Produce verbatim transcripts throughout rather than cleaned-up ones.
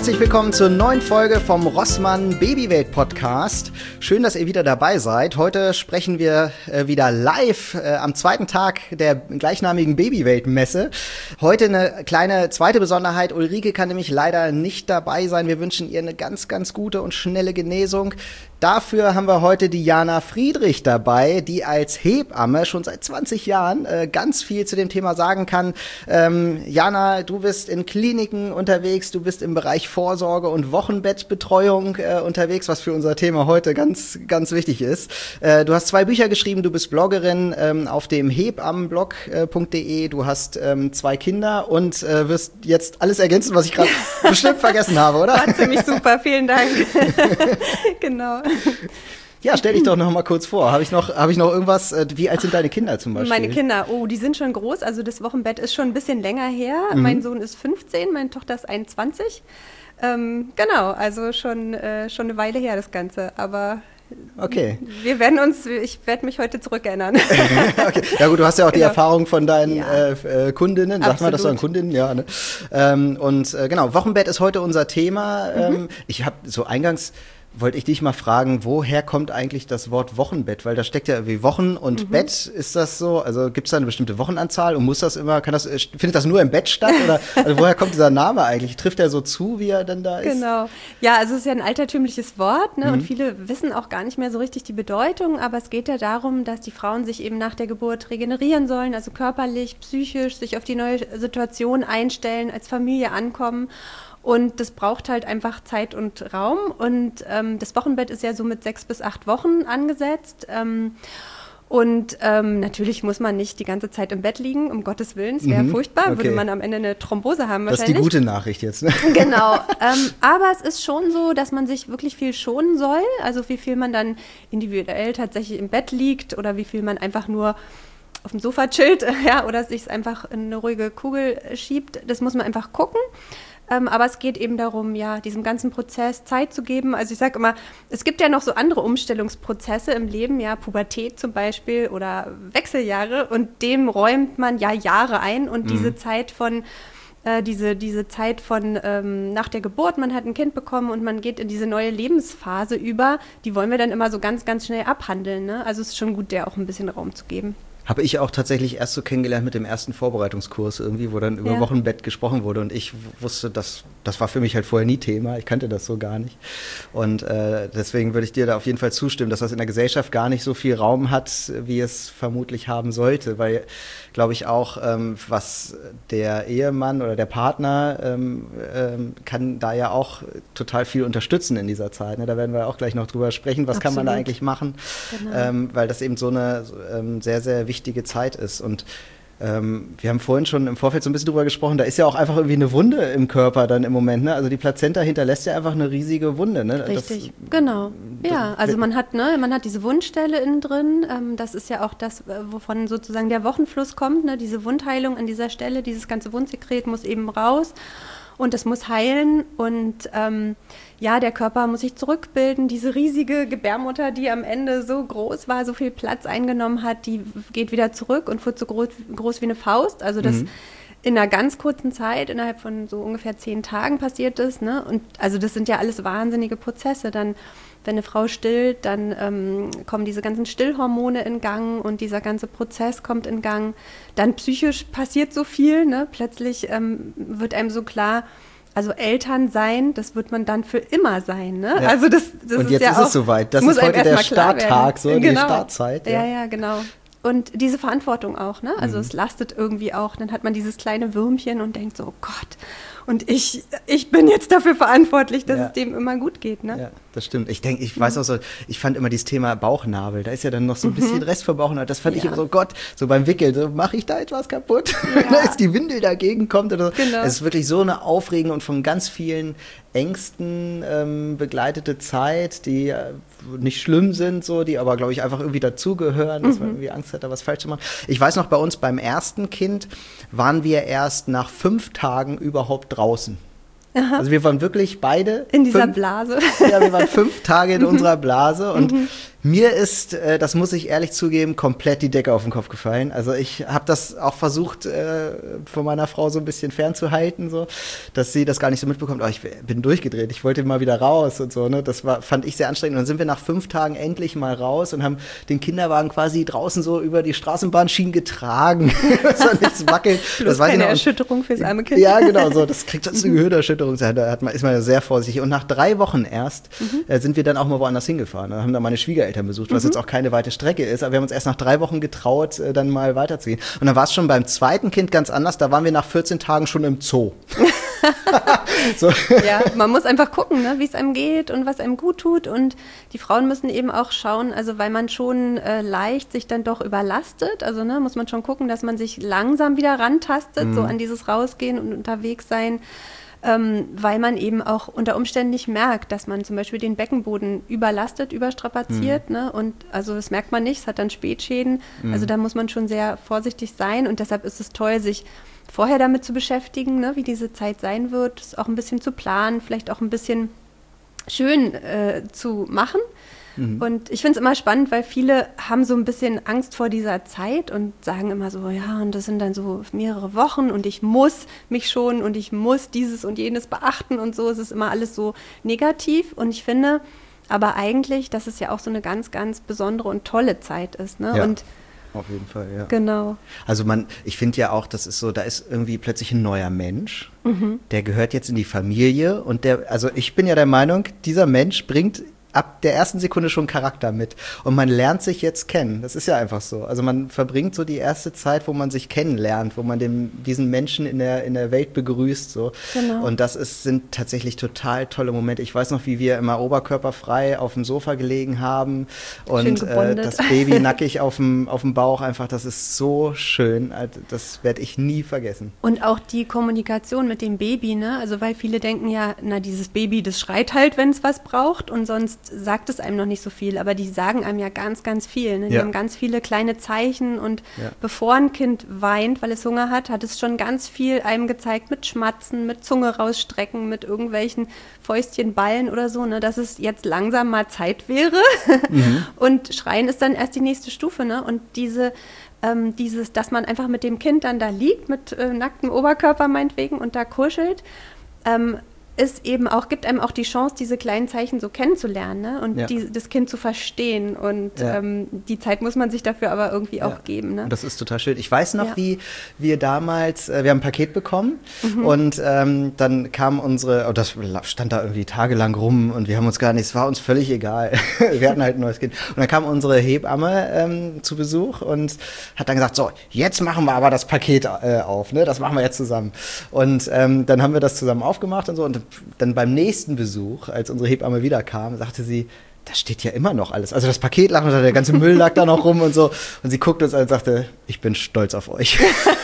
Herzlich willkommen zur neuen Folge vom Rossmann Babywelt Podcast. Schön, dass ihr wieder dabei seid. Heute sprechen wir äh, wieder live äh, am zweiten Tag der gleichnamigen Babywelt-Messe. Heute eine kleine zweite Besonderheit. Ulrike kann nämlich leider nicht dabei sein. Wir wünschen ihr eine ganz, ganz gute und schnelle Genesung. Dafür haben wir heute die Jana Friedrich dabei, die als Hebamme schon seit zwanzig Jahren äh, ganz viel zu dem Thema sagen kann. Ähm, Jana, du bist in Kliniken unterwegs, du bist im Bereich Vorsorge und Wochenbettbetreuung äh, unterwegs, was für unser Thema heute ganz, ganz wichtig ist. Äh, du hast zwei Bücher geschrieben, du bist Bloggerin ähm, auf dem hebammenblog punkt de, du hast ähm, zwei Kinder und äh, wirst jetzt alles ergänzen, was ich gerade bestimmt vergessen habe, oder? War ziemlich super, vielen Dank. Genau. Ja, stell dich doch noch mal kurz vor. Habe ich noch, habe ich noch irgendwas, äh, wie alt sind deine Kinder zum Beispiel? Meine Kinder, oh, die sind schon groß. Also das Wochenbett ist schon ein bisschen länger her. Mhm. Mein Sohn ist fünfzehn, meine Tochter ist einundzwanzig. Ähm, genau, also schon, äh, schon eine Weile her das Ganze. Aber okay. Wir werden uns, ich werde mich heute zurückerinnern. Okay. Ja gut, du hast ja auch die genau. Erfahrung von deinen ja. äh, Kundinnen. Sag Absolut. mal, das waren Kundinnen, ja. Ne? Ähm, und äh, genau, Wochenbett ist heute unser Thema. Mhm. Ähm, ich habe so eingangs wollte ich dich mal fragen, woher kommt eigentlich das Wort Wochenbett? Weil da steckt ja irgendwie Wochen und mhm. Bett, ist das so? Also gibt es da eine bestimmte Wochenanzahl und muss das immer, kann das, findet das nur im Bett statt? Oder also woher kommt dieser Name eigentlich? Trifft er so zu, wie er denn da ist? Genau. Ja, also es ist ja ein altertümliches Wort, ne? Mhm. Und viele wissen auch gar nicht mehr so richtig die Bedeutung, aber es geht ja darum, dass die Frauen sich eben nach der Geburt regenerieren sollen, also körperlich, psychisch, sich auf die neue Situation einstellen, als Familie ankommen. Und das braucht halt einfach Zeit und Raum. Und ähm, das Wochenbett ist ja so mit sechs bis acht Wochen angesetzt. Ähm, und ähm, natürlich muss man nicht die ganze Zeit im Bett liegen, um Gottes Willen. Es wäre mhm, furchtbar, okay. Würde man am Ende eine Thrombose haben wahrscheinlich. Das ist die gute Nachricht jetzt. Ne? Genau. ähm, aber es ist schon so, dass man sich wirklich viel schonen soll. Also wie viel man dann individuell tatsächlich im Bett liegt oder wie viel man einfach nur auf dem Sofa chillt, ja, oder sich einfach in eine ruhige Kugel schiebt. Das muss man einfach gucken. Ähm, aber es geht eben darum, ja, diesem ganzen Prozess Zeit zu geben. Also ich sage immer, es gibt ja noch so andere Umstellungsprozesse im Leben, ja, Pubertät zum Beispiel oder Wechseljahre, und dem räumt man ja Jahre ein, und mhm. diese Zeit von äh, diese, diese Zeit von ähm, nach der Geburt, man hat ein Kind bekommen und man geht in diese neue Lebensphase über, die wollen wir dann immer so ganz, ganz schnell abhandeln, ne? Also es ist schon gut, der auch ein bisschen Raum zu geben. Habe ich auch tatsächlich erst so kennengelernt mit dem ersten Vorbereitungskurs irgendwie, wo dann über ja. Wochenbett gesprochen wurde, und ich wusste, das, das war für mich halt vorher nie Thema, ich kannte das so gar nicht, und äh, deswegen würde ich dir da auf jeden Fall zustimmen, dass das in der Gesellschaft gar nicht so viel Raum hat, wie es vermutlich haben sollte, weil, glaube ich auch, ähm, was der Ehemann oder der Partner ähm, ähm, kann da ja auch total viel unterstützen in dieser Zeit, ne? Da werden wir auch gleich noch drüber sprechen, was Absolut. Kann man da eigentlich machen, genau. ähm, weil das eben so eine ähm, sehr, sehr wichtige Zeit ist. Und ähm, wir haben vorhin schon im Vorfeld so ein bisschen drüber gesprochen, da ist ja auch einfach irgendwie eine Wunde im Körper dann im Moment, ne? Also die Plazenta hinterlässt ja einfach eine riesige Wunde, ne? Richtig, das, genau. Ja, also man hat, ne, man hat diese Wundstelle innen drin, ähm, das ist ja auch das, wovon sozusagen der Wochenfluss kommt, ne? Diese Wundheilung an dieser Stelle, dieses ganze Wundsekret muss eben raus. Und es muss heilen, und ähm, ja, der Körper muss sich zurückbilden. Diese riesige Gebärmutter, die am Ende so groß war, so viel Platz eingenommen hat, die geht wieder zurück und wird so groß, groß wie eine Faust. Also das mhm. in einer ganz kurzen Zeit, innerhalb von so ungefähr zehn Tagen passiert ist, ne? Und also das sind ja alles wahnsinnige Prozesse. Dann, wenn eine Frau stillt, dann ähm, kommen diese ganzen Stillhormone in Gang, und dieser ganze Prozess kommt in Gang. Dann psychisch passiert so viel, ne? Plötzlich ähm, wird einem so klar, also Eltern sein, das wird man dann für immer sein, ne? Ja. Also das, das und ist jetzt ja ist auch, es soweit. Das ist heute der Starttag, so genau. die Startzeit. Ja, ja, ja, genau. Und diese Verantwortung auch, ne? Also mhm. es lastet irgendwie auch. Dann hat man dieses kleine Würmchen und denkt so, oh Gott, und ich, ich bin jetzt dafür verantwortlich, dass ja. es dem immer gut geht, ne? Ja, das stimmt. Ich denke, ich weiß auch so, ich fand immer dieses Thema Bauchnabel, da ist ja dann noch so ein bisschen mhm. Rest vom Bauchnabel, das fand ja. ich immer so, Gott, so beim Wickeln, so mache ich da etwas kaputt, wenn ja. da jetzt die Windel dagegen kommt oder so. Genau. Es ist wirklich so eine aufregende und von ganz vielen Ängsten ähm, begleitete Zeit, die äh, nicht schlimm sind, so, die aber, glaube ich, einfach irgendwie dazugehören, dass mhm. man irgendwie Angst hat, da was falsch zu machen. Ich weiß noch, bei uns beim ersten Kind waren wir erst nach fünf Tagen überhaupt draußen. Aha. Also wir waren wirklich beide in dieser fünf, Blase. Ja, wir waren fünf Tage in unserer Blase, und mhm. Mir ist, äh, das muss ich ehrlich zugeben, komplett die Decke auf den Kopf gefallen. Also ich habe das auch versucht, äh, von meiner Frau so ein bisschen fernzuhalten, so, dass sie das gar nicht so mitbekommt. Aber ich bin durchgedreht, ich wollte mal wieder raus und so. Ne? Das war, fand ich sehr anstrengend. Und dann sind wir nach fünf Tagen endlich mal raus und haben den Kinderwagen quasi draußen so über die Straßenbahnschienen getragen. Das war nichts wackelt. Bloß das war keine noch, Erschütterung fürs arme Kind. Ja, genau, so. Das kriegt sonst eine Gehirnerschütterung. Da hat man, ist man ja sehr vorsichtig. Und nach drei Wochen erst mhm. äh, sind wir dann auch mal woanders hingefahren. Da haben dann meine Schwiegereltern besucht, was mhm. jetzt auch keine weite Strecke ist, aber wir haben uns erst nach drei Wochen getraut, äh, dann mal weiterzugehen. Und dann war es schon beim zweiten Kind ganz anders, da waren wir nach vierzehn Tagen schon im Zoo. So. Ja, man muss einfach gucken, ne, wie es einem geht und was einem gut tut, und die Frauen müssen eben auch schauen, also weil man schon äh, leicht sich dann doch überlastet, also ne, muss man schon gucken, dass man sich langsam wieder rantastet, mhm. so an dieses Rausgehen und unterwegs sein. Ähm, weil man eben auch unter Umständen nicht merkt, dass man zum Beispiel den Beckenboden überlastet, überstrapaziert. Mhm. Ne? Und also das merkt man nicht, es hat dann Spätschäden. Mhm. Also da muss man schon sehr vorsichtig sein, und deshalb ist es toll, sich vorher damit zu beschäftigen, ne, wie diese Zeit sein wird, es auch ein bisschen zu planen, vielleicht auch ein bisschen schön äh, zu machen. Mhm. Und ich finde es immer spannend, weil viele haben so ein bisschen Angst vor dieser Zeit und sagen immer so, ja, und das sind dann so mehrere Wochen und ich muss mich schonen und ich muss dieses und jenes beachten und so. Es ist immer alles so negativ, und ich finde aber eigentlich, dass es ja auch so eine ganz, ganz besondere und tolle Zeit ist. Ne? Ja. Und auf jeden Fall, ja. Genau. Also man, ich finde ja auch, das ist so, da ist irgendwie plötzlich ein neuer Mensch, mhm. der gehört jetzt in die Familie, und der, also ich bin ja der Meinung, dieser Mensch bringt ab der ersten Sekunde schon Charakter mit. Und man lernt sich jetzt kennen. Das ist ja einfach so. Also man verbringt so die erste Zeit, wo man sich kennenlernt, wo man den, diesen Menschen in der, in der Welt begrüßt. So. Genau. Und das ist, sind tatsächlich total tolle Momente. Ich weiß noch, wie wir immer oberkörperfrei auf dem Sofa gelegen haben und äh, das Baby nackig auf dem, auf dem Bauch einfach. Das ist so schön. Das werde ich nie vergessen. Und auch die Kommunikation mit dem Baby, ne? Also weil viele denken ja, na, dieses Baby, das schreit halt, wenn es was braucht, und sonst sagt es einem noch nicht so viel, aber die sagen einem ja ganz, ganz viel. Ne? Die ja. haben ganz viele kleine Zeichen, und ja. bevor ein Kind weint, weil es Hunger hat, hat es schon ganz viel einem gezeigt mit Schmatzen, mit Zunge rausstrecken, mit irgendwelchen Fäustchen, Ballen oder so, ne? Dass es jetzt langsam mal Zeit wäre. Mhm. Und Schreien ist dann erst die nächste Stufe. Ne? Und diese ähm, dieses, dass man einfach mit dem Kind dann da liegt, mit äh, nacktem Oberkörper meinetwegen, und da kuschelt, ähm, ist eben auch, gibt einem auch die Chance, diese kleinen Zeichen so kennenzulernen, ne? Und ja. die, das Kind zu verstehen. Und ja. ähm, die Zeit muss man sich dafür aber irgendwie ja. auch geben. Ne? Das ist total schön. Ich weiß noch, ja. wie wir damals, äh, wir haben ein Paket bekommen, mhm. und ähm, dann kam unsere, oh, das stand da irgendwie tagelang rum, und wir haben uns gar nicht, es war uns völlig egal. Wir hatten halt ein neues Kind. Und dann kam unsere Hebamme ähm, zu Besuch und hat dann gesagt, so, jetzt machen wir aber das Paket äh, auf, ne? Das machen wir jetzt zusammen. Und ähm, dann haben wir das zusammen aufgemacht und so, und dann beim nächsten Besuch, als unsere Hebamme wieder kam, sagte sie, da steht ja immer noch alles. Also das Paket lag noch da, der ganze Müll lag da noch rum und so. Und sie guckte uns an und sagte, ich bin stolz auf euch.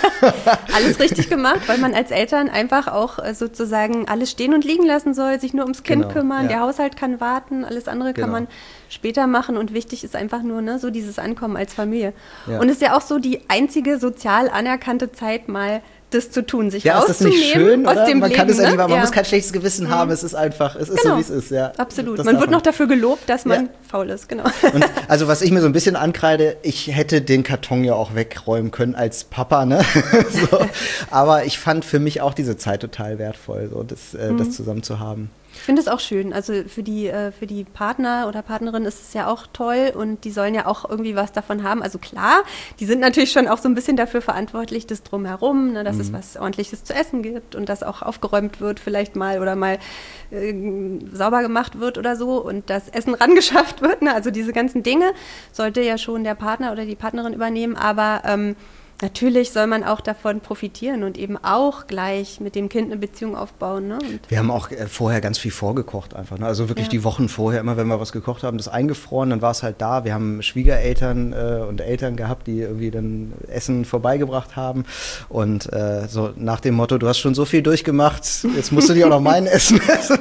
Alles richtig gemacht, weil man als Eltern einfach auch sozusagen alles stehen und liegen lassen soll, sich nur ums Kind genau, kümmern. Ja. Der Haushalt kann warten, alles andere kann genau. man später machen. Und wichtig ist einfach nur, ne, so dieses Ankommen als Familie. Ja. Und es ist ja auch so die einzige sozial anerkannte Zeit, mal das zu tun, sich ja, rauszunehmen ist das nicht schön, aus oder? dem man Leben. Kann es ne? man ja. muss kein schlechtes Gewissen mhm. haben, es ist einfach, es ist genau. so, wie es ist. Ja. Absolut, das man wird noch dafür gelobt, dass man ja. faul ist, genau. Und also was ich mir so ein bisschen ankreide, ich hätte den Karton ja auch wegräumen können als Papa, ne? so. Aber ich fand für mich auch diese Zeit total wertvoll, so das, äh, mhm. das zusammen zu haben. Ich finde es auch schön. Also für die, äh, für die Partner oder Partnerin ist es ja auch toll, und die sollen ja auch irgendwie was davon haben. Also klar, die sind natürlich schon auch so ein bisschen dafür verantwortlich, das Drumherum, ne, dass mhm. es was Ordentliches zu essen gibt und dass auch aufgeräumt wird vielleicht mal oder mal äh, sauber gemacht wird oder so und das Essen rangeschafft wird. Ne? Also diese ganzen Dinge sollte ja schon der Partner oder die Partnerin übernehmen, aber ähm, natürlich soll man auch davon profitieren und eben auch gleich mit dem Kind eine Beziehung aufbauen. Ne? Und wir haben auch äh, vorher ganz viel vorgekocht einfach. Ne? Also wirklich ja. die Wochen vorher, immer wenn wir was gekocht haben, das eingefroren, dann war es halt da. Wir haben Schwiegereltern äh, und Eltern gehabt, die irgendwie dann Essen vorbeigebracht haben. Und äh, so nach dem Motto, du hast schon so viel durchgemacht, jetzt musst du dir auch noch mein Essen essen.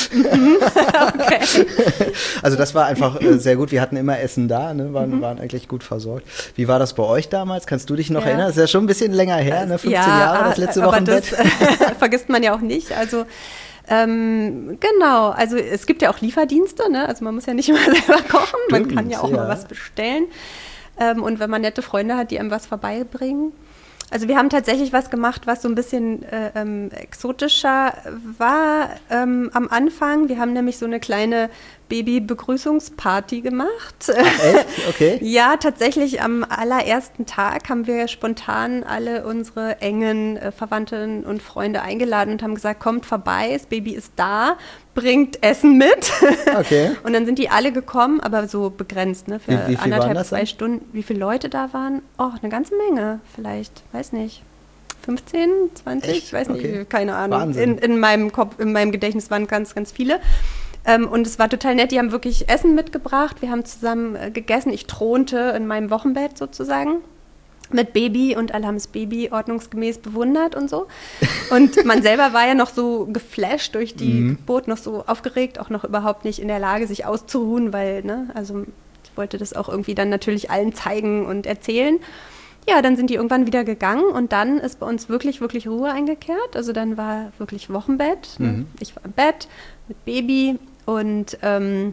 Okay. Also das war einfach äh, sehr gut. Wir hatten immer Essen da, ne? waren, mhm. waren eigentlich gut versorgt. Wie war das bei euch damals? Kannst du dich noch ja. erinnern? Das ist ja schon ein bisschen länger her, ne? fünfzehn ja, Jahre, das letzte aber Wochenbett. Das äh, vergisst man ja auch nicht. Also Ähm, genau, also es gibt ja auch Lieferdienste, ne? Also man muss ja nicht immer selber kochen, man Stimmt, kann ja auch ja. mal was bestellen. Ähm, und wenn man nette Freunde hat, die einem was vorbeibringen. Also wir haben tatsächlich was gemacht, was so ein bisschen äh, ähm, exotischer war ähm, am Anfang. Wir haben nämlich so eine kleine Baby-Begrüßungsparty gemacht. Ach, echt? Okay. Ja, tatsächlich am allerersten Tag haben wir spontan alle unsere engen äh, Verwandten und Freunde eingeladen und haben gesagt, kommt vorbei, das Baby ist da, bringt Essen mit. Okay. Und dann sind die alle gekommen, aber so begrenzt, ne, für Wie- wie viel waren anderthalb, das zwei dann? Stunden. Wie viele Leute da waren? Oh, eine ganze Menge vielleicht, weiß nicht. fünfzehn, zwanzig, Echt? ich weiß nicht, Okay. keine Ahnung. Wahnsinn. In, in meinem Kopf, in meinem Gedächtnis waren ganz, ganz viele. Ähm, und es war total nett, die haben wirklich Essen mitgebracht, wir haben zusammen äh, gegessen, ich thronte in meinem Wochenbett sozusagen mit Baby und alle haben das Baby ordnungsgemäß bewundert und so. Und man selber war ja noch so geflasht durch die Mhm. Geburt, noch so aufgeregt, auch noch überhaupt nicht in der Lage, sich auszuruhen, weil, ne, also ich wollte das auch irgendwie dann natürlich allen zeigen und erzählen. Ja, dann sind die irgendwann wieder gegangen und dann ist bei uns wirklich, wirklich Ruhe eingekehrt. Also dann war wirklich Wochenbett. Ne? Mhm. Ich war im Bett mit Baby und ähm,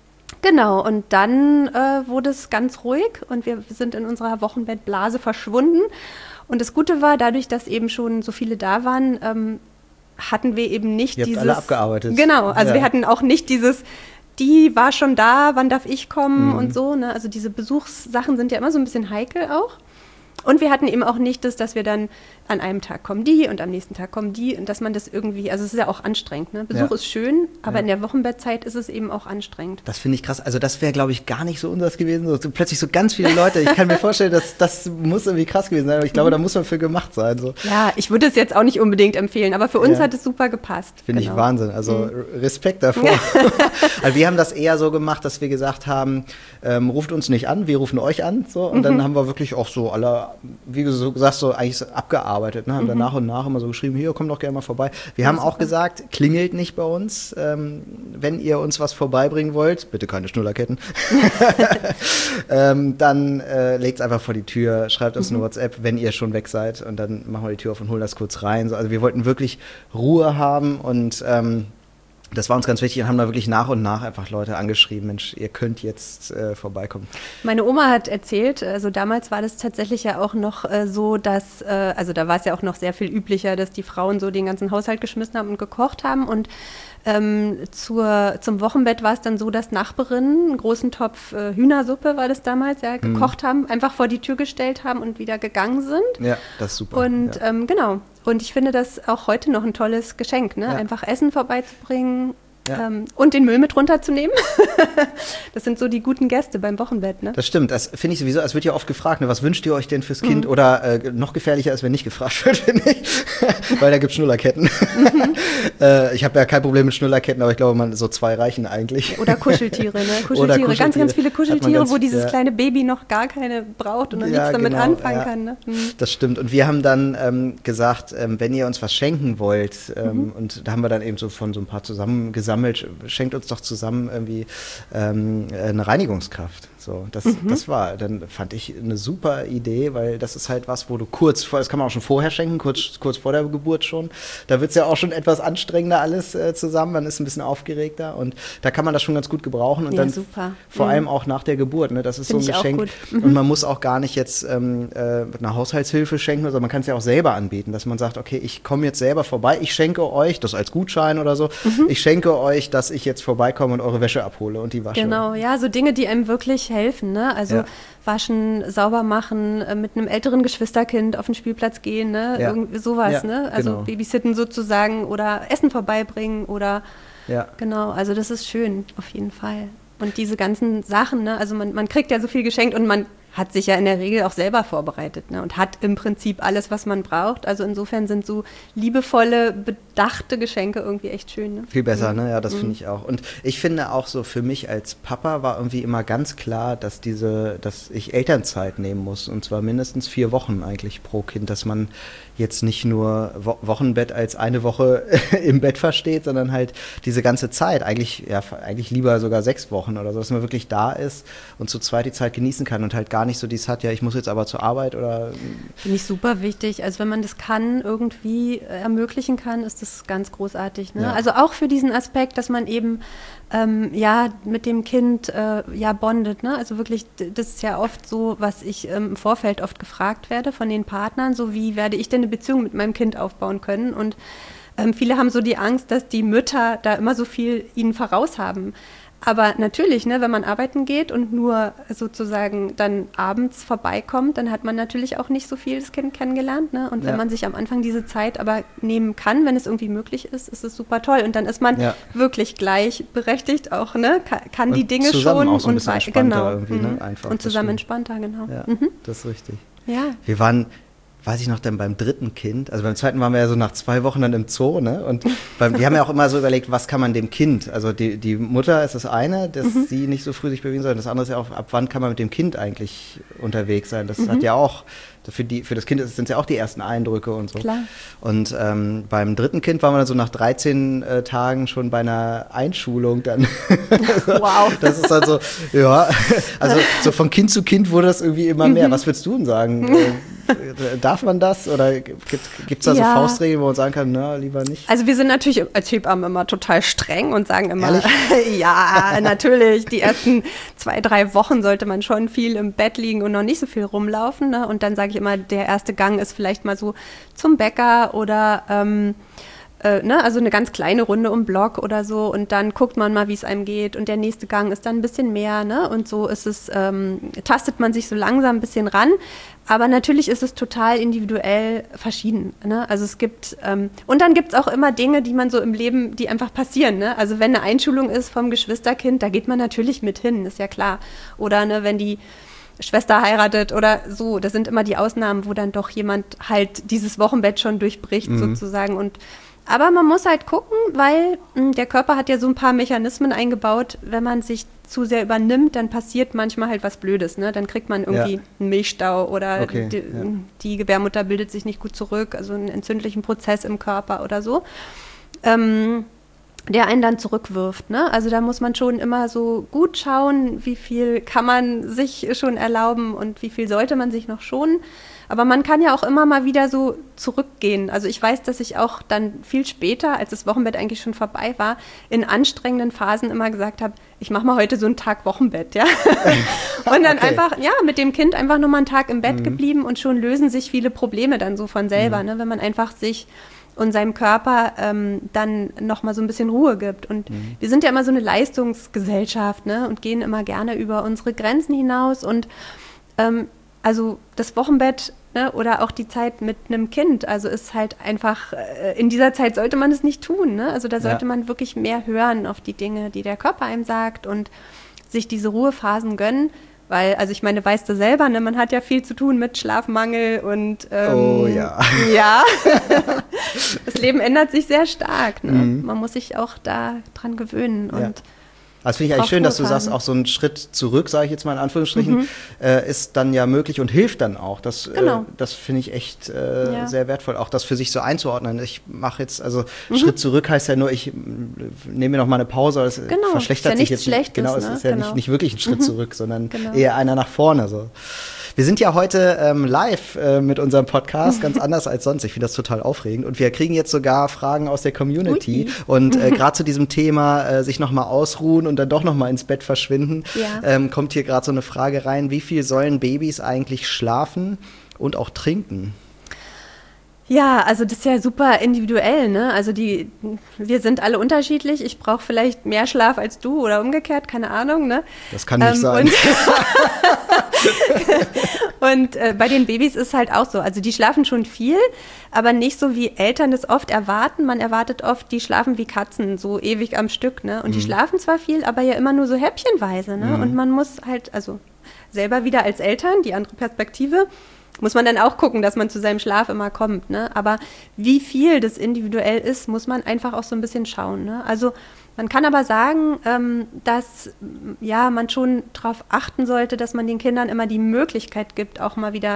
genau, und dann äh, wurde es ganz ruhig und wir sind in unserer Wochenbettblase verschwunden. Und das Gute war, dadurch, dass eben schon so viele da waren, ähm, hatten wir eben nicht Ihr habt dieses... alle abgearbeitet. Genau, also Ja. wir hatten auch nicht dieses... Die war schon da, wann darf ich kommen Mhm. und so. Ne? Also diese Besuchssachen sind ja immer so ein bisschen heikel auch. Und wir hatten eben auch nicht das, dass wir dann an einem Tag kommen die und am nächsten Tag kommen die und dass man das irgendwie, also es ist ja auch anstrengend. Ne? Besuch Ja. ist schön, aber Ja. in der Wochenbettzeit ist es eben auch anstrengend. Das finde ich krass. Also das wäre, glaube ich, gar nicht so unseres gewesen. So, so plötzlich so ganz viele Leute. Ich kann mir vorstellen, dass das muss irgendwie krass gewesen sein. Aber ich glaube, Mhm. da muss man für gemacht sein. So. Ja, ich würde es jetzt auch nicht unbedingt empfehlen, aber für uns Ja. hat es super gepasst. Finde Genau. ich Wahnsinn. Also Respekt davor. Also wir haben das eher so gemacht, dass wir gesagt haben, ähm, ruft uns nicht an, wir rufen euch an. So. Und dann haben wir wirklich auch so alle, wie du so gesagt so eigentlich so abgearbeitet. Ne? Haben dann nach und nach immer so geschrieben, hier, komm doch gerne mal vorbei. Wir haben auch gesagt, klingelt nicht bei uns, ähm, wenn ihr uns was vorbeibringen wollt. Bitte keine Schnullerketten. ähm, dann äh, legt es einfach vor die Tür, schreibt uns eine WhatsApp, wenn ihr schon weg seid. Und dann machen wir die Tür auf und holen das kurz rein. So, also wir wollten wirklich Ruhe haben und ähm, das war uns ganz wichtig und haben da wirklich nach und nach einfach Leute angeschrieben, Mensch, ihr könnt jetzt äh, vorbeikommen. Meine Oma hat erzählt, also damals war das tatsächlich ja auch noch äh, so, dass, äh, also da war es ja auch noch sehr viel üblicher, dass die Frauen so den ganzen Haushalt geschmissen haben und gekocht haben und ähm, zur, zum Wochenbett war es dann so, dass Nachbarinnen einen großen Topf äh, Hühnersuppe, war das damals, ja, gekocht haben, einfach vor die Tür gestellt haben und wieder gegangen sind. Ja, das ist super. Und ja. ähm, genau, und ich finde das auch heute noch ein tolles Geschenk, ne? Ja. Einfach Essen vorbeizubringen. Ja. Ähm, und den Müll mit runterzunehmen. Das sind so die guten Gäste beim Wochenbett, ne? Das stimmt, das finde ich sowieso, es wird ja oft gefragt, ne, was wünscht ihr euch denn fürs Kind? Mhm. Oder äh, noch gefährlicher ist, wenn nicht gefragt wird, finde ich, weil da gibt es Schnullerketten. Mhm. äh, ich habe ja kein Problem mit Schnullerketten, aber ich glaube, man so zwei reichen eigentlich. Oder Kuscheltiere, ne? Kuscheltiere, Oder Kuscheltiere. ganz, ganz viele Kuscheltiere, ganz, wo dieses ja. kleine Baby noch gar keine braucht und noch Ja, nichts damit genau, anfangen ja. kann, ne? Mhm. Das stimmt. Und wir haben dann ähm, gesagt, ähm, wenn ihr uns was schenken wollt, ähm, Mhm. und da haben wir dann eben so von so ein paar zusammengesammelt, schenkt uns doch zusammen irgendwie ähm, eine Reinigungskraft. So, das, Mhm. das war, dann fand ich eine super Idee, weil das ist halt was, wo du kurz vor, das kann man auch schon vorher schenken, kurz, kurz vor der Geburt schon. Da wird es ja auch schon etwas anstrengender alles äh, zusammen, man ist ein bisschen aufgeregter und da kann man das schon ganz gut gebrauchen und Ja, dann super. vor Mhm. allem auch nach der Geburt, ne? Das ist Find so ich ein auch Geschenk gut. Mhm. und man muss auch gar nicht jetzt ähm, äh, eine Haushaltshilfe schenken, sondern man kann es ja auch selber anbieten, dass man sagt, okay, ich komme jetzt selber vorbei, ich schenke euch, das als Gutschein oder so, Mhm. ich schenke euch, dass ich jetzt vorbeikomme und eure Wäsche abhole und die wasche. Genau, ja, so Dinge, die einem wirklich helfen, ne? Also Ja. waschen, sauber machen, äh, mit einem älteren Geschwisterkind auf den Spielplatz gehen, ne? Ja. Irgendwie sowas, Ja, ne? Also genau. Babysitten sozusagen oder Essen vorbeibringen oder Ja. genau, also das ist schön, auf jeden Fall. Und diese ganzen Sachen, ne? Also man, man kriegt ja so viel geschenkt und man hat sich ja in der Regel auch selber vorbereitet, ne? Und hat im Prinzip alles, was man braucht. Also insofern sind so liebevolle, bedachte Geschenke irgendwie echt schön. Ne? Viel besser, ne? Ja, das finde ich auch. Und ich finde auch so, für mich als Papa war irgendwie immer ganz klar, dass diese, dass ich Elternzeit nehmen muss. Und zwar mindestens vier Wochen eigentlich pro Kind, dass man jetzt nicht nur Wo- Wochenbett als eine Woche im Bett versteht, sondern halt diese ganze Zeit, eigentlich, ja, eigentlich lieber sogar sechs Wochen oder so, dass man wirklich da ist und zu zweit die Zeit genießen kann und halt gar gar nicht so dies hat, ja, ich muss jetzt aber zur Arbeit oder? Finde ich super wichtig. Also wenn man das kann, irgendwie ermöglichen kann, ist das ganz großartig. Ne? Ja. Also auch für diesen Aspekt, dass man eben ähm, ja mit dem Kind äh, ja bondet. Ne? Also wirklich, das ist ja oft so, was ich ähm, im Vorfeld oft gefragt werde von den Partnern, so wie werde ich denn eine Beziehung mit meinem Kind aufbauen können? Und ähm, viele haben so die Angst, dass die Mütter da immer so viel ihnen voraus haben. Aber natürlich, ne, wenn man arbeiten geht und nur sozusagen dann abends vorbeikommt, dann hat man natürlich auch nicht so viel das Kind kennengelernt. Ne? Und wenn ja. man sich am Anfang diese Zeit aber nehmen kann, wenn es irgendwie möglich ist, ist es super toll. Und dann ist man ja. wirklich gleichberechtigt auch, ne? kann, kann und die Dinge schon. Auch so ein bisschen und entspannter genau. irgendwie, ne? Einfach. Und zusammen entspannter, genau. Ja, mhm. das ist richtig. Ja. Wir waren... weiß ich noch, dann beim dritten Kind, also beim zweiten waren wir ja so nach zwei Wochen dann im Zoo, ne? Und beim, wir haben ja auch immer so überlegt, was kann man dem Kind, also die, die Mutter ist das eine, dass mhm. sie nicht so früh sich bewegen soll, das andere ist ja auch, ab wann kann man mit dem Kind eigentlich unterwegs sein, das mhm. hat ja auch, für, die, für das Kind sind es ja auch die ersten Eindrücke und so. Klar. Und ähm, beim dritten Kind waren wir dann so nach dreizehn äh, Tagen schon bei einer Einschulung dann. Wow. Das ist halt so, ja, also so von Kind zu Kind wurde das irgendwie immer mehr. Mhm. Was würdest du denn sagen? Darf man das oder gibt es da ja. so Faustregeln, wo man sagen kann, na, lieber nicht? Also wir sind natürlich als Hebammen immer total streng und sagen immer, ja, natürlich, die ersten zwei, drei Wochen sollte man schon viel im Bett liegen und noch nicht so viel rumlaufen. Ne? Und dann sage ich immer, der erste Gang ist vielleicht mal so zum Bäcker oder ähm, äh, ne? also eine ganz kleine Runde um Block oder so und dann guckt man mal, wie es einem geht und der nächste Gang ist dann ein bisschen mehr, ne? Und so ist es, ähm, tastet man sich so langsam ein bisschen ran. Aber natürlich ist es total individuell verschieden. Ne? Also es gibt, ähm, und dann gibt es auch immer Dinge, die man so im Leben, die einfach passieren. Ne? Also wenn eine Einschulung ist vom Geschwisterkind, da geht man natürlich mit hin, ist ja klar. Oder ne, wenn die Schwester heiratet oder so, das sind immer die Ausnahmen, wo dann doch jemand halt dieses Wochenbett schon durchbricht mhm. sozusagen. Und aber man muss halt gucken, weil mh, der Körper hat ja so ein paar Mechanismen eingebaut, wenn man sich zu sehr übernimmt, dann passiert manchmal halt was Blödes, ne? Dann kriegt man irgendwie ja. einen Milchstau oder okay, die, ja. die Gebärmutter bildet sich nicht gut zurück, also einen entzündlichen Prozess im Körper oder so, ähm, der einen dann zurückwirft, ne? Also da muss man schon immer so gut schauen, wie viel kann man sich schon erlauben und wie viel sollte man sich noch schonen. Aber man kann ja auch immer mal wieder so zurückgehen. Also ich weiß, dass ich auch dann viel später, als das Wochenbett eigentlich schon vorbei war, in anstrengenden Phasen immer gesagt habe, ich mache mal heute so einen Tag Wochenbett, ja. Und dann okay. einfach, ja, mit dem Kind einfach nochmal einen Tag im Bett mhm. geblieben und schon lösen sich viele Probleme dann so von selber, mhm. ne? Wenn man einfach sich und seinem Körper ähm, dann nochmal so ein bisschen Ruhe gibt. Und mhm. wir sind ja immer so eine Leistungsgesellschaft, ne? Und gehen immer gerne über unsere Grenzen hinaus und ähm, also das Wochenbett, ne, oder auch die Zeit mit einem Kind, also ist halt einfach, äh, in dieser Zeit sollte man es nicht tun, ne? Also da sollte ja. man wirklich mehr hören auf die Dinge, die der Körper einem sagt und sich diese Ruhephasen gönnen, weil, also ich meine, weißt du selber, ne, man hat ja viel zu tun mit Schlafmangel und ähm, oh ja. Ja, das Leben ändert sich sehr stark, ne? Mhm. Man muss sich auch da dran gewöhnen und ja. Das finde ich eigentlich schön, dass du sagst, auch so ein Schritt zurück, sage ich jetzt mal in Anführungsstrichen, mhm. äh, ist dann ja möglich und hilft dann auch. Das, genau. äh, das finde ich echt äh, ja. sehr wertvoll, auch das für sich so einzuordnen. Ich mache jetzt, also mhm. Schritt zurück heißt ja nur, ich nehme mir noch mal eine Pause, das genau. verschlechtert ist ja sich jetzt. Schlechtes, genau, es ne? ist ja genau. nicht, nicht wirklich ein Schritt mhm. zurück, sondern genau. eher einer nach vorne. So. Wir sind ja heute ähm, live äh, mit unserem Podcast, ganz anders als sonst. Ich finde das total aufregend. Und wir kriegen jetzt sogar Fragen aus der Community. Ui. Und äh, gerade zu diesem Thema, äh, sich nochmal ausruhen und dann doch nochmal ins Bett verschwinden, ja. ähm, kommt hier gerade so eine Frage rein. Wie viel sollen Babys eigentlich schlafen und auch trinken? Ja, also das ist ja super individuell, ne? Also die, wir sind alle unterschiedlich. Ich brauche vielleicht mehr Schlaf als du oder umgekehrt, keine Ahnung, ne? Das kann nicht ähm, sein. Und, und äh, bei den Babys ist es halt auch so. Also die schlafen schon viel, aber nicht so, wie Eltern es oft erwarten. Man erwartet oft, die schlafen wie Katzen, so ewig am Stück, ne? Und mhm. die schlafen zwar viel, aber ja immer nur so häppchenweise, ne? Mhm. Und man muss halt, also selber wieder als Eltern, die andere Perspektive, muss man dann auch gucken, dass man zu seinem Schlaf immer kommt, ne? Aber wie viel das individuell ist, muss man einfach auch so ein bisschen schauen, ne? Also man kann aber sagen, ähm, dass ja, man schon darauf achten sollte, dass man den Kindern immer die Möglichkeit gibt, auch mal wieder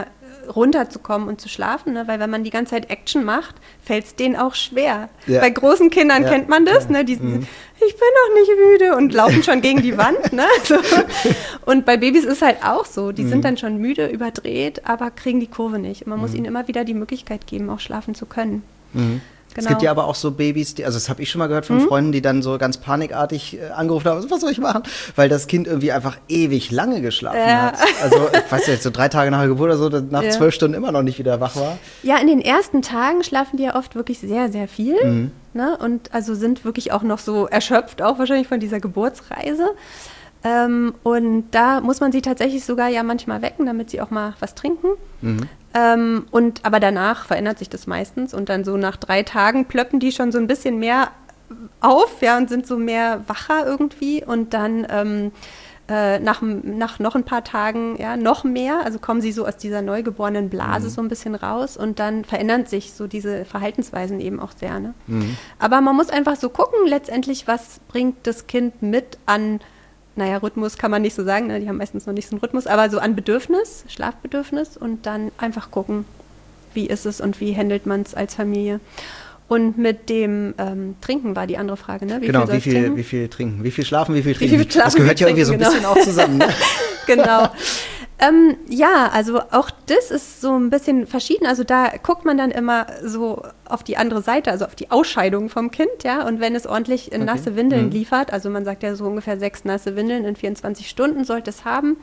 runterzukommen und zu schlafen, ne? Weil wenn man die ganze Zeit Action macht, fällt es denen auch schwer. Ja. Bei großen Kindern ja. kennt man das, ja. ne? Die mhm. ich bin noch nicht müde und laufen schon gegen die Wand. Ne? So. Und bei Babys ist halt auch so. Die mhm. sind dann schon müde, überdreht, aber kriegen die Kurve nicht. Und man mhm. muss ihnen immer wieder die Möglichkeit geben, auch schlafen zu können. Mhm. Genau. Es gibt ja aber auch so Babys, die, also das habe ich schon mal gehört von mhm. Freunden, die dann so ganz panikartig äh, angerufen haben, was soll ich machen? Weil das Kind irgendwie einfach ewig lange geschlafen ja. hat. Also ich weiß nicht, so drei Tage nach der Geburt oder so, nach ja. zwölf Stunden immer noch nicht wieder wach war. Ja, in den ersten Tagen schlafen die ja oft wirklich sehr, sehr viel. Mhm. Ne? Und also sind wirklich auch noch so erschöpft, auch wahrscheinlich von dieser Geburtsreise. Ähm, und da muss man sie tatsächlich sogar ja manchmal wecken, damit sie auch mal was trinken. Mhm. Ähm, und aber danach verändert sich das meistens und dann so nach drei Tagen plöppen die schon so ein bisschen mehr auf, ja, und sind so mehr wacher irgendwie und dann ähm, äh, nach, nach noch ein paar Tagen ja noch mehr, also kommen sie so aus dieser neugeborenen Blase mhm. so ein bisschen raus und dann verändern sich so diese Verhaltensweisen eben auch sehr. Ne? Mhm. Aber man muss einfach so gucken, letztendlich, was bringt das Kind mit an Naja, Rhythmus kann man nicht so sagen, ne? Die haben meistens noch nicht so einen Rhythmus, aber so an Bedürfnis, Schlafbedürfnis und dann einfach gucken, wie ist es und wie handelt man es als Familie. Und mit dem ähm, Trinken war die andere Frage, ne? Wie genau, viel wie, viel, trinken? wie viel trinken, wie viel schlafen, wie viel trinken. Wie viel schlafen, das gehört ja irgendwie so ein genau. bisschen auch zusammen. Ne? Genau. Ähm, ja, also auch das ist so ein bisschen verschieden. Also da guckt man dann immer so auf die andere Seite, also auf die Ausscheidung vom Kind, ja. Und wenn es ordentlich in okay. nasse Windeln mhm. liefert, also man sagt ja so ungefähr sechs nasse Windeln in vierundzwanzig Stunden sollte es haben.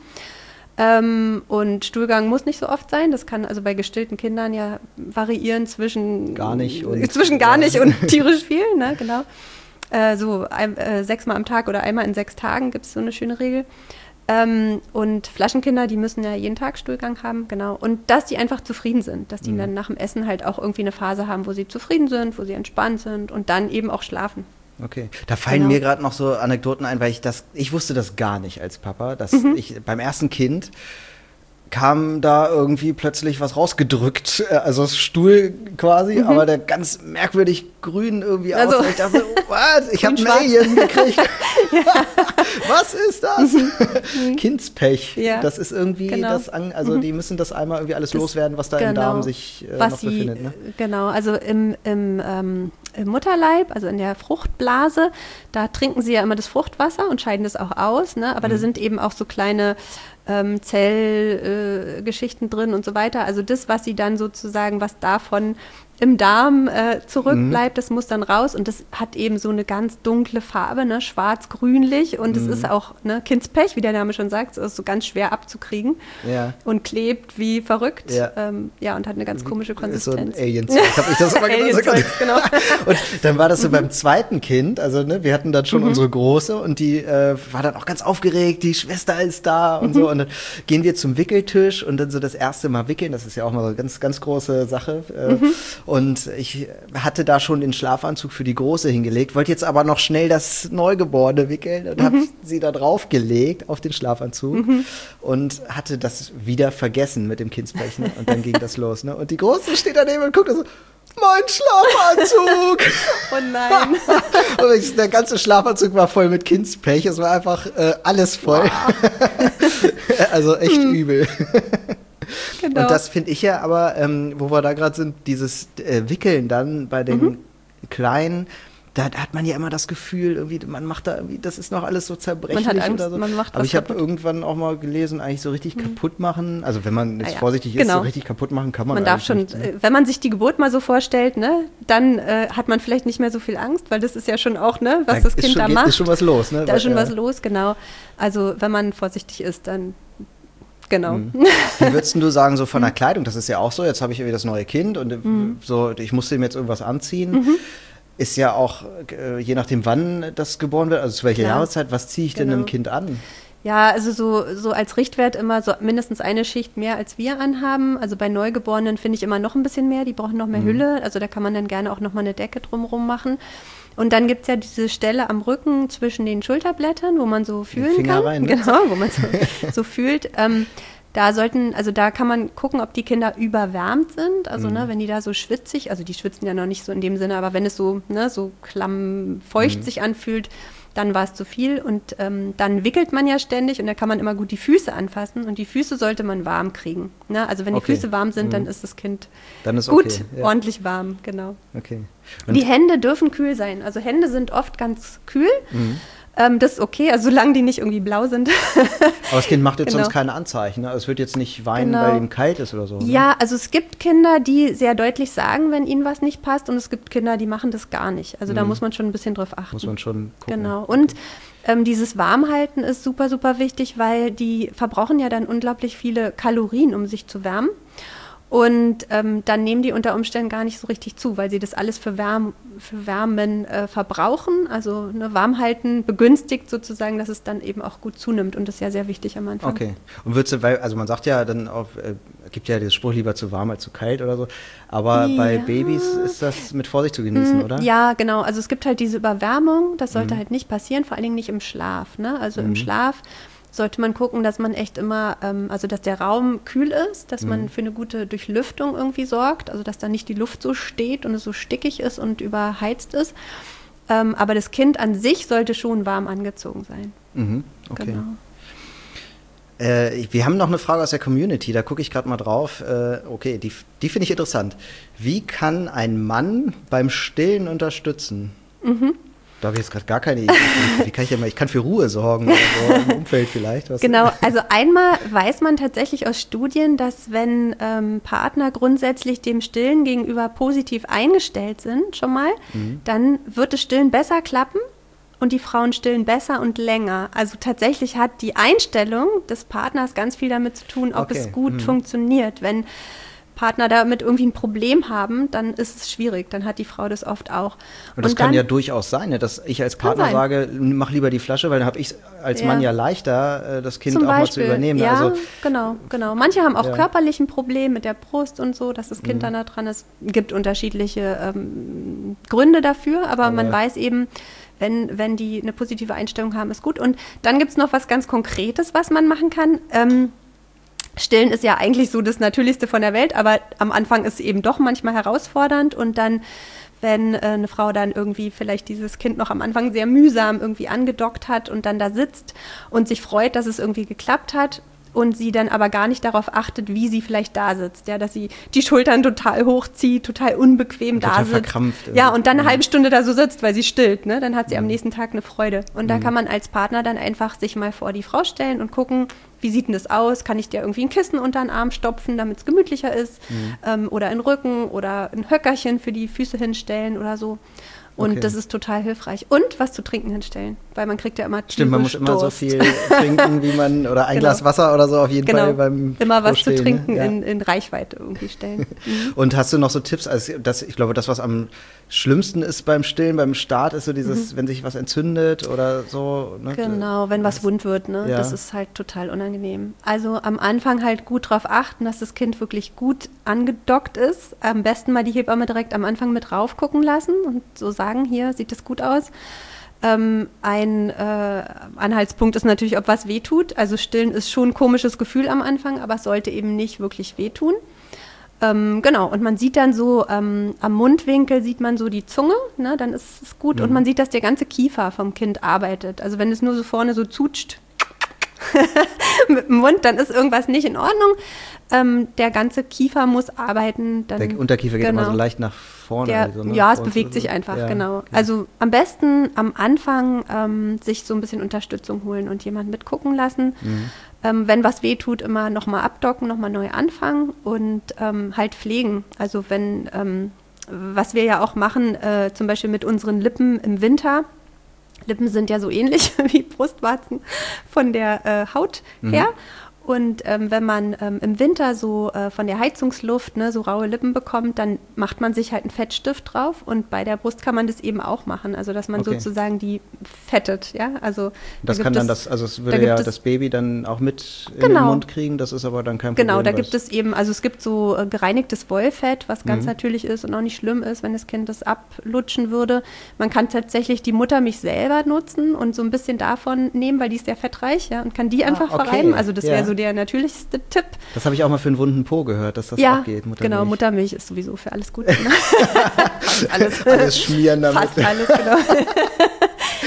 Ähm, und Stuhlgang muss nicht so oft sein. Das kann also bei gestillten Kindern ja variieren zwischen gar nicht und, zwischen gar nicht und tierisch viel, ne, genau. Äh, so ein, äh, sechsmal am Tag oder einmal in sechs Tagen gibt es so eine schöne Regel. Ähm, und Flaschenkinder, die müssen ja jeden Tag Stuhlgang haben, genau. Und dass die einfach zufrieden sind, dass die mhm. dann nach dem Essen halt auch irgendwie eine Phase haben, wo sie zufrieden sind, wo sie entspannt sind und dann eben auch schlafen. Okay, da fallen genau. mir gerade noch so Anekdoten ein, weil ich das, ich wusste das gar nicht als Papa, dass mhm. ich beim ersten Kind kam da irgendwie plötzlich was rausgedrückt, also das Stuhl quasi, mhm. aber der ganz merkwürdig grün irgendwie also, aus. Ich dachte, was? Ich habe ein Alien gekriegt. Ja. Was ist das? Mhm. Kindspech. Ja. Das ist irgendwie genau. das, an, also mhm. die müssen das einmal irgendwie alles das, loswerden, was da genau. im Darm sich äh, was noch sie, befindet. Ne? Genau, also im, im, ähm, im Mutterleib, also in der Fruchtblase, da trinken sie ja immer das Fruchtwasser und scheiden das auch aus, ne? Aber mhm. da sind eben auch so kleine ähm, Zellgeschichten äh, drin und so weiter. Also das, was sie dann sozusagen, was davon im Darm äh, zurückbleibt, mhm. das muss dann raus und das hat eben so eine ganz dunkle Farbe, ne, schwarz-grünlich und es mhm. ist auch, ne, Kindspech, wie der Name schon sagt, es ist so ganz schwer abzukriegen ja. und klebt wie verrückt, ja, ähm, ja und hat eine ganz komische Konsistenz. Ist so ein Alien-Zeug, habe ich das immer Alien-Zeug, genau. Und dann war das so mhm. beim zweiten Kind, also ne, wir hatten dann schon mhm. unsere Große und die äh, war dann auch ganz aufgeregt, die Schwester ist da und mhm. so und dann gehen wir zum Wickeltisch und dann so das erste Mal wickeln, das ist ja auch mal so eine ganz, ganz große Sache. Äh, mhm. Und ich hatte da schon den Schlafanzug für die Große hingelegt, wollte jetzt aber noch schnell das Neugeborene wickeln und mhm. habe sie da draufgelegt auf den Schlafanzug mhm. und hatte das wieder vergessen mit dem Kindspech. Ne? Und dann ging das los. Ne? Und die Große steht daneben und guckt so, mein Schlafanzug! Oh nein. Und ich, der ganze Schlafanzug war voll mit Kindspech. Es war einfach äh, alles voll. Wow. Also echt hm. übel. Genau. Und das finde ich ja aber, ähm, wo wir da gerade sind, dieses äh, Wickeln dann bei den mhm. Kleinen, da, da hat man ja immer das Gefühl, irgendwie, man macht da irgendwie, das ist noch alles so zerbrechlich man hat Angst, oder so. Man macht aber was ich habe irgendwann auch mal gelesen, eigentlich so richtig mhm. kaputt machen, also wenn man jetzt ah, ja. vorsichtig genau. ist, so richtig kaputt machen kann man Man darf schon, nicht, ne? Wenn man sich die Geburt mal so vorstellt, ne, dann äh, hat man vielleicht nicht mehr so viel Angst, weil das ist ja schon auch, ne, was da das Kind schon, da geht, macht. Ist schon was los, ne? Da ist schon ja. was los, genau. Also wenn man vorsichtig ist, dann genau. Mhm. Wie würdest du sagen, so von der Kleidung, das ist ja auch so, jetzt habe ich irgendwie das neue Kind und mhm. so, ich musste ihm jetzt irgendwas anziehen. Mhm. Ist ja auch, äh, je nachdem wann das geboren wird, also zu welcher Klar. Jahreszeit, was ziehe ich genau. denn einem Kind an? Ja, also so, so als Richtwert immer so mindestens eine Schicht mehr, als wir anhaben. Also bei Neugeborenen finde ich immer noch ein bisschen mehr, die brauchen noch mehr mhm. Hülle. Also da kann man dann gerne auch noch mal eine Decke drumherum machen. Und dann gibt es ja diese Stelle am Rücken zwischen den Schulterblättern, wo man so fühlen Finger kann. Rein, ne? Genau, wo man so, so fühlt. Ähm, da sollten, also da kann man gucken, ob die Kinder überwärmt sind. Also mhm. ne, wenn die da so schwitzig, also die schwitzen ja noch nicht so in dem Sinne, aber wenn es so, ne, so klamm feucht mhm. sich anfühlt, dann war es zu viel und ähm, dann wickelt man ja ständig und da kann man immer gut die Füße anfassen und die Füße sollte man warm kriegen. Ne? Also wenn die okay. Füße warm sind, mhm. dann ist das Kind dann ist gut, okay. ja. ordentlich warm, genau. Okay. Die Hände dürfen kühl sein. Also Hände sind oft ganz kühl. Mhm. Ähm, das ist okay, also solange die nicht irgendwie blau sind. Aber das Kind macht jetzt genau. sonst keine Anzeichen. Ne? Es wird jetzt nicht weinen, genau. weil ihm kalt ist oder so. Ne? Ja, also es gibt Kinder, die sehr deutlich sagen, wenn ihnen was nicht passt und es gibt Kinder, die machen das gar nicht. Also mhm. da muss man schon ein bisschen drauf achten. Muss man schon gucken. Genau. Und ähm, dieses Warmhalten ist super, super wichtig, weil die verbrauchen ja dann unglaublich viele Kalorien, um sich zu wärmen. Und ähm, dann nehmen die unter Umständen gar nicht so richtig zu, weil sie das alles für, Wärm, für Wärmen äh, verbrauchen. Also ne, Warmhalten begünstigt sozusagen, dass es dann eben auch gut zunimmt. Und das ist ja sehr wichtig am Anfang. Okay. Und würdest du, weil, also man sagt ja dann auch, äh, gibt ja den Spruch, lieber zu warm als zu kalt oder so. Aber ja. bei Babys ist das mit Vorsicht zu genießen, mm, oder? Ja, genau. Also es gibt halt diese Überwärmung. Das sollte mm. halt nicht passieren, vor allen Dingen nicht im Schlaf. Ne? Also mm. im Schlaf sollte man gucken, dass man echt immer, ähm, also dass der Raum kühl ist, dass mhm. man für eine gute Durchlüftung irgendwie sorgt, also dass da nicht die Luft so steht und es so stickig ist und überheizt ist. Ähm, aber das Kind an sich sollte schon warm angezogen sein. Mhm. Okay. Genau. Äh, wir haben noch eine Frage aus der Community, da gucke ich gerade mal drauf. Äh, okay, die, die finde ich interessant. Wie kann ein Mann beim Stillen unterstützen? Mhm. Da habe ich jetzt gerade gar keine Idee. Wie kann ich ja mal, ich kann für Ruhe sorgen oder so im Umfeld vielleicht. Was genau, also einmal weiß man tatsächlich aus Studien, dass wenn ähm, Partner grundsätzlich dem Stillen gegenüber positiv eingestellt sind, schon mal, mhm. dann wird das Stillen besser klappen und die Frauen stillen besser und länger. Also tatsächlich hat die Einstellung des Partners ganz viel damit zu tun, ob okay. es gut mhm. funktioniert. Wenn Partner damit irgendwie ein Problem haben, dann ist es schwierig. Dann hat die Frau das oft auch. Und das und kann dann, ja durchaus sein, ne, dass ich als Partner sage, mach lieber die Flasche, weil dann habe ich als ja. Mann ja leichter, das Kind Zum auch Beispiel. mal zu übernehmen. Ja, also, genau, genau. Manche haben auch ja. körperlichen Problem mit der Brust und so, dass das Kind mhm. dann da dran ist. Es gibt unterschiedliche ähm, Gründe dafür, aber, aber man weiß eben, wenn, wenn die eine positive Einstellung haben, ist gut. Und dann gibt es noch was ganz Konkretes, was man machen kann. Ähm, Stillen ist ja eigentlich so das Natürlichste von der Welt, aber am Anfang ist es eben doch manchmal herausfordernd und dann, wenn äh, eine Frau dann irgendwie vielleicht dieses Kind noch am Anfang sehr mühsam irgendwie angedockt hat und dann da sitzt und sich freut, dass es irgendwie geklappt hat und sie dann aber gar nicht darauf achtet, wie sie vielleicht da sitzt, ja, dass sie die Schultern total hochzieht, total unbequem da total sitzt. Verkrampft. Ja, und dann eine halbe Stunde da so sitzt, weil sie stillt, ne? Dann hat sie mhm. am nächsten Tag eine Freude. Und da mhm. kann man als Partner dann einfach sich mal vor die Frau stellen und gucken, wie sieht denn das aus? Kann ich dir irgendwie ein Kissen unter den Arm stopfen, damit es gemütlicher ist? Mhm. Ähm, oder in den Rücken oder ein Höckerchen für die Füße hinstellen oder so. Und okay. das ist total hilfreich. Und was zu trinken hinstellen, weil man kriegt ja immer Stimmt, man muss immer so viel trinken, wie man, oder ein genau. Glas Wasser oder so auf jeden genau. Fall beim Immer was Stehen, zu trinken ja. in, in Reichweite irgendwie stellen. Mhm. Und hast du noch so Tipps, also das, ich glaube, das, was am schlimmsten ist beim Stillen, beim Start, ist so dieses, mhm. wenn sich was entzündet oder so. Ne? Genau, wenn was wund wird, ne? Ja. Das ist halt total unangenehm. Also am Anfang halt gut drauf achten, dass das Kind wirklich gut angedockt ist. Am besten mal die Hebamme direkt am Anfang mit rauf gucken lassen und so sagen, hier sieht das gut aus. Ähm, ein äh, Anhaltspunkt ist natürlich, ob was wehtut. Also Stillen ist schon ein komisches Gefühl am Anfang, aber es sollte eben nicht wirklich wehtun. Ähm, genau, und man sieht dann so, ähm, am Mundwinkel sieht man so die Zunge, ne, dann ist es gut. Mhm. Und man sieht, dass der ganze Kiefer vom Kind arbeitet. Also wenn es nur so vorne so zutscht mit dem Mund, dann ist irgendwas nicht in Ordnung. Ähm, der ganze Kiefer muss arbeiten. Dann, der Unterkiefer geht genau. immer so leicht nach vorne. Der, also, ne? Ja, es bewegt sich einfach, ja, genau. Okay. Also am besten am Anfang ähm, sich so ein bisschen Unterstützung holen und jemand mitgucken lassen. Mhm. Ähm, wenn was weh tut, immer nochmal abdocken, nochmal neu anfangen und ähm, halt pflegen. Also wenn, ähm, was wir ja auch machen, äh, zum Beispiel mit unseren Lippen im Winter. Lippen sind ja so ähnlich wie Brustwarzen von der äh, Haut mhm. her. Und ähm, wenn man ähm, im Winter so äh, von der Heizungsluft ne, so raue Lippen bekommt, dann macht man sich halt einen Fettstift drauf. Und bei der Brust kann man das eben auch machen. Also dass man okay. sozusagen die fettet. Ja? Also, das da kann dann es, das, also es würde da ja es, das Baby dann auch mit in genau. den Mund kriegen. Das ist aber dann kein Problem. Genau, da gibt es eben, also es gibt so äh, gereinigtes Wollfett, was ganz mhm. natürlich ist und auch nicht schlimm ist, wenn das Kind das ablutschen würde. Man kann tatsächlich die Muttermilch selber nutzen und so ein bisschen davon nehmen, weil die ist sehr fettreich, ja, und kann die einfach ah, okay. verreiben. Also das ja. wäre so der natürlichste Tipp. Das habe ich auch mal für einen wunden Po gehört, dass das ja, auch geht. Muttermilch. Genau, Muttermilch ist sowieso für alles gut. Ne? Fast alles. Alles schmieren damit. Fast alles, genau.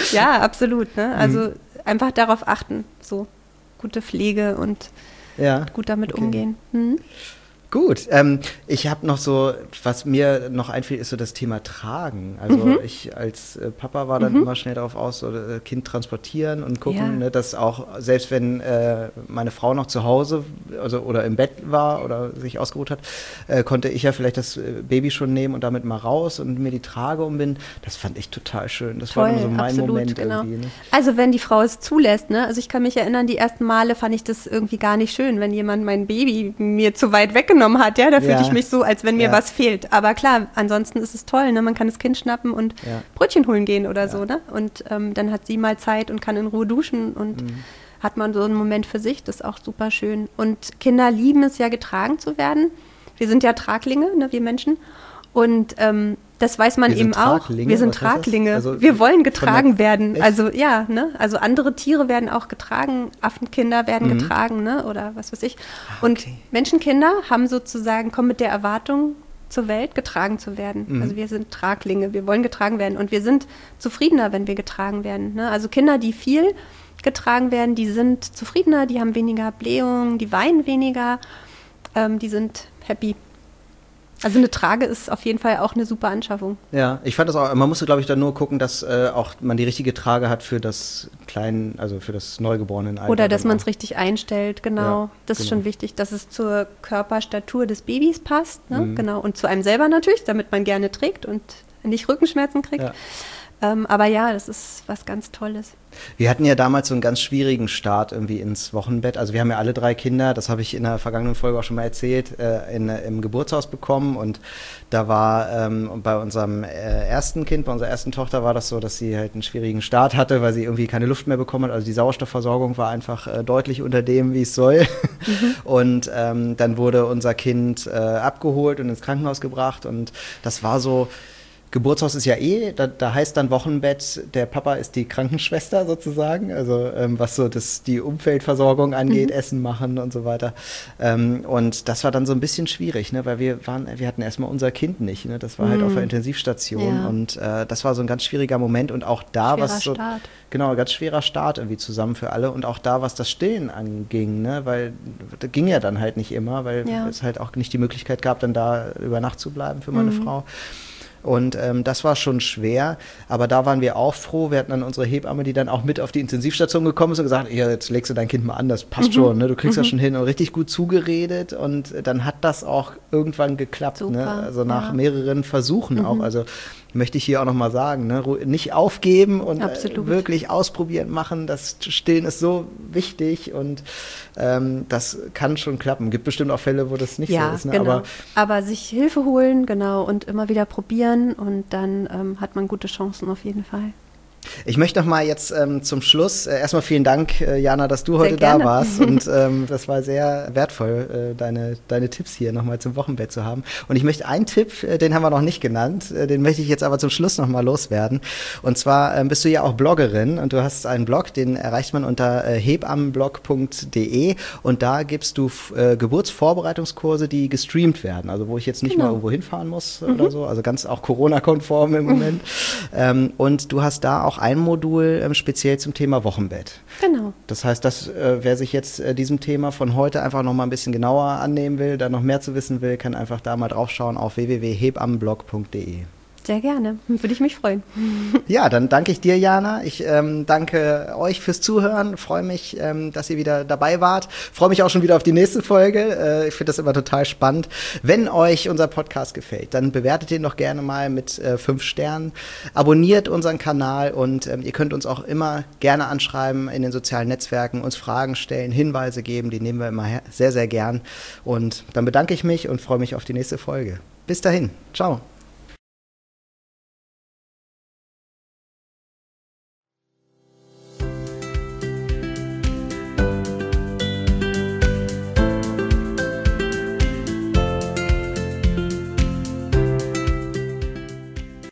Ja, absolut. Ne? Also mhm. einfach darauf achten, so gute Pflege und ja. gut damit okay. umgehen. Mhm. Gut, ähm, ich habe noch so, was mir noch einfällt, ist so das Thema Tragen. Also mhm. ich als äh, Papa war dann mhm. immer schnell darauf aus, so äh, Kind transportieren und gucken, ja. ne, dass auch, selbst wenn äh, meine Frau noch zu Hause also oder im Bett war oder sich ausgeruht hat, äh, konnte ich ja vielleicht das Baby schon nehmen und damit mal raus und mir die Trage umbinden. Das fand ich total schön. Das Toll, war immer so mein absolut, Moment genau. irgendwie. Ne? Also wenn die Frau es zulässt, ne? Also ich kann mich erinnern, die ersten Male fand ich das irgendwie gar nicht schön, wenn jemand mein Baby mir zu weit weggenommen hat, ja, da fühlte ja. ich mich so, als wenn mir ja. was fehlt. Aber klar, ansonsten ist es toll, ne? Man kann das Kind schnappen und ja. Brötchen holen gehen oder ja. so, ne? Und ähm, dann hat sie mal Zeit und kann in Ruhe duschen und mhm. hat man so einen Moment für sich, das ist auch super schön. Und Kinder lieben es ja, getragen zu werden. Wir sind ja Traglinge, ne, wir Menschen. Und ähm, das weiß man wir eben auch. Wir sind Traglinge. Also, wir wollen getragen werden. Echt? Also ja, ne? Also andere Tiere werden auch getragen, Affenkinder werden mhm. getragen, ne? Oder was weiß ich. Ah, okay. Und Menschenkinder haben sozusagen, kommen mit der Erwartung zur Welt, getragen zu werden. Mhm. Also wir sind Traglinge, wir wollen getragen werden. Und wir sind zufriedener, wenn wir getragen werden. Ne? Also Kinder, die viel getragen werden, die sind zufriedener, die haben weniger Blähungen, die weinen weniger, ähm, die sind happy. Also eine Trage ist auf jeden Fall auch eine super Anschaffung. Ja, ich fand das auch, man musste, glaube ich, dann nur gucken, dass äh, auch man die richtige Trage hat für das kleinen, also für das neugeborenen Alter. Oder dass man es richtig einstellt, genau. Ja, das genau. ist schon wichtig, dass es zur Körperstatur des Babys passt, ne? Mhm. Genau. Und zu einem selber natürlich, damit man gerne trägt und nicht Rückenschmerzen kriegt. Ja. Ähm, aber ja, das ist was ganz Tolles. Wir hatten ja damals so einen ganz schwierigen Start irgendwie ins Wochenbett. Also wir haben ja alle drei Kinder, das habe ich in der vergangenen Folge auch schon mal erzählt, äh, in, im Geburtshaus bekommen. Und da war ähm, bei unserem äh, ersten Kind, bei unserer ersten Tochter war das so, dass sie halt einen schwierigen Start hatte, weil sie irgendwie keine Luft mehr bekommen hat. Also die Sauerstoffversorgung war einfach äh, deutlich unter dem, wie es soll. Mhm. Und ähm, dann wurde unser Kind äh, abgeholt und ins Krankenhaus gebracht. Und das war so... Geburtshaus ist ja eh, da, da heißt dann Wochenbett, der Papa ist die Krankenschwester sozusagen, also ähm, was so das, die Umfeldversorgung angeht, mhm. Essen machen und so weiter. Ähm, und das war dann so ein bisschen schwierig, ne, weil wir waren, wir hatten erstmal unser Kind nicht, ne, das war mhm. halt auf der Intensivstation ja. und äh, das war so ein ganz schwieriger Moment und auch da schwerer was so, Start. Genau, ganz schwerer Start irgendwie zusammen für alle und auch da, was das Stillen anging, ne, weil das ging ja dann halt nicht immer, weil ja. es halt auch nicht die Möglichkeit gab, dann da über Nacht zu bleiben für meine mhm. Frau. Und ähm, das war schon schwer, aber da waren wir auch froh. Wir hatten dann unsere Hebamme, die dann auch mit auf die Intensivstation gekommen ist und gesagt, ja, jetzt legst du dein Kind mal an, das passt mhm. schon, ne? Du kriegst mhm. das schon hin und richtig gut zugeredet und dann hat das auch irgendwann geklappt, ne? Also nach ja. mehreren Versuchen mhm. auch, also möchte ich hier auch nochmal sagen, ne? Nicht aufgeben und äh, wirklich ausprobieren, machen, das Stillen ist so wichtig und ähm, das kann schon klappen. Gibt bestimmt auch Fälle, wo das nicht ja, so ist. Ne? Genau. Aber, aber sich Hilfe holen, genau, und immer wieder probieren und dann ähm, hat man gute Chancen auf jeden Fall. Ich möchte noch mal jetzt ähm, zum Schluss äh, erstmal vielen Dank, äh, Jana, dass du heute da warst und ähm, das war sehr wertvoll, äh, deine, deine Tipps hier nochmal zum Wochenbett zu haben. Und ich möchte einen Tipp, äh, den haben wir noch nicht genannt, äh, den möchte ich jetzt aber zum Schluss nochmal loswerden. Und zwar äh, bist du ja auch Bloggerin und du hast einen Blog, den erreicht man unter äh, hebammenblog punkt de und da gibst du äh, Geburtsvorbereitungskurse, die gestreamt werden, also wo ich jetzt nicht genau. mal irgendwo hinfahren muss mhm. oder so, also ganz auch Corona-konform im Moment. Mhm. Ähm, und du hast da auch ein Modul ähm, speziell zum Thema Wochenbett. Genau. Das heißt, dass äh, wer sich jetzt äh, diesem Thema von heute einfach noch mal ein bisschen genauer annehmen will, da noch mehr zu wissen will, kann einfach da mal drauf schauen auf w w w punkt hebammenblog punkt de. Sehr gerne, würde ich mich freuen. Ja, dann danke ich dir, Jana. Ich ähm, danke euch fürs Zuhören. Freue mich, ähm, dass ihr wieder dabei wart. Freue mich auch schon wieder auf die nächste Folge. Äh, ich finde das immer total spannend. Wenn euch unser Podcast gefällt, dann bewertet ihn doch gerne mal mit äh, fünf Sternen. Abonniert unseren Kanal und ähm, ihr könnt uns auch immer gerne anschreiben in den sozialen Netzwerken, uns Fragen stellen, Hinweise geben. Die nehmen wir immer sehr, sehr gern. Und dann bedanke ich mich und freue mich auf die nächste Folge. Bis dahin. Ciao.